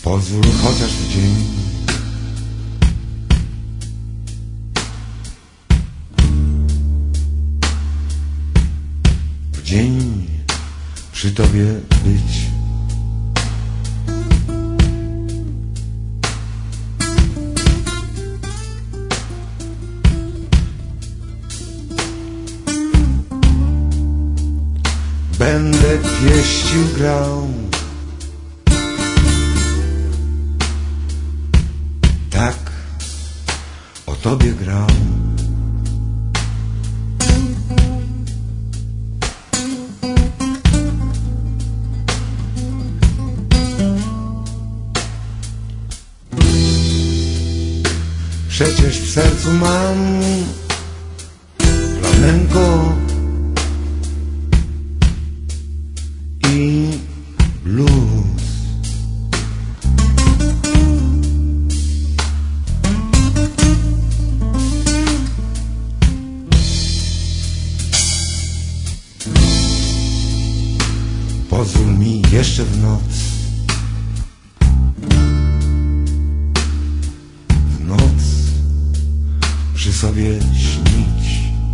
Pozwól chociaż w dzień, w dzień przy Tobie być. Będę pieścił, grał, tak o Tobie grał. Przecież w sercu mam flamenko i blues. Pozwól mi jeszcze w noc, przy sobie śnić.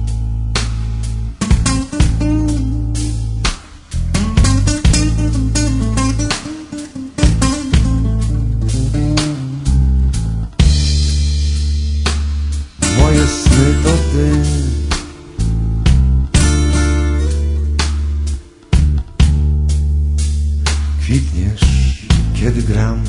Moje sny to Ty, kwitniesz, kiedy gram.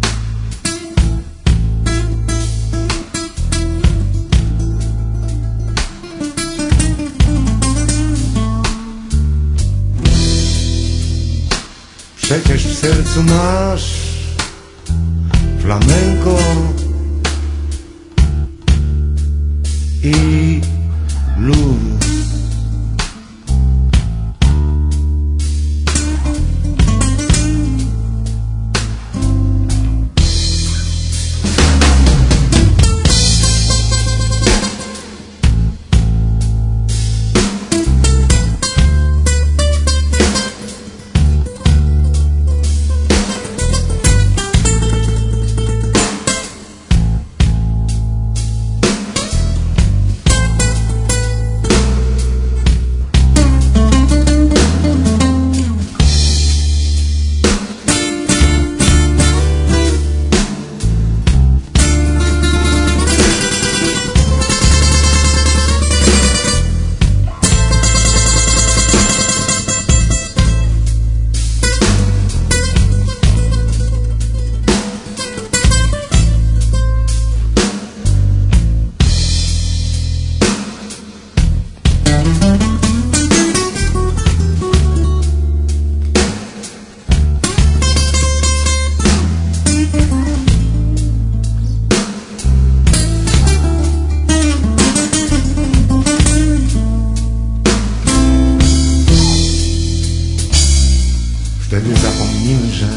Przecież w sercu masz flamenko i blues. Wtedy zapomnimy, że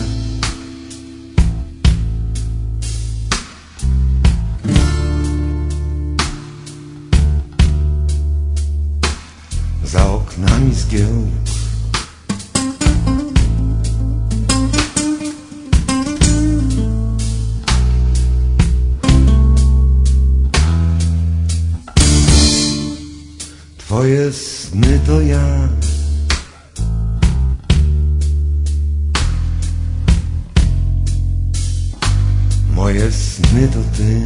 za oknami zgiełk Twoje sny to ja. Moje sny to Ty.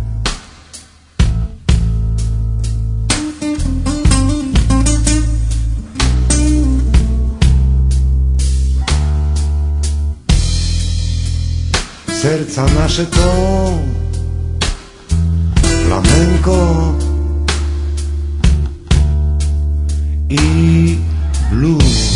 Serca nasze to flamenko i blues.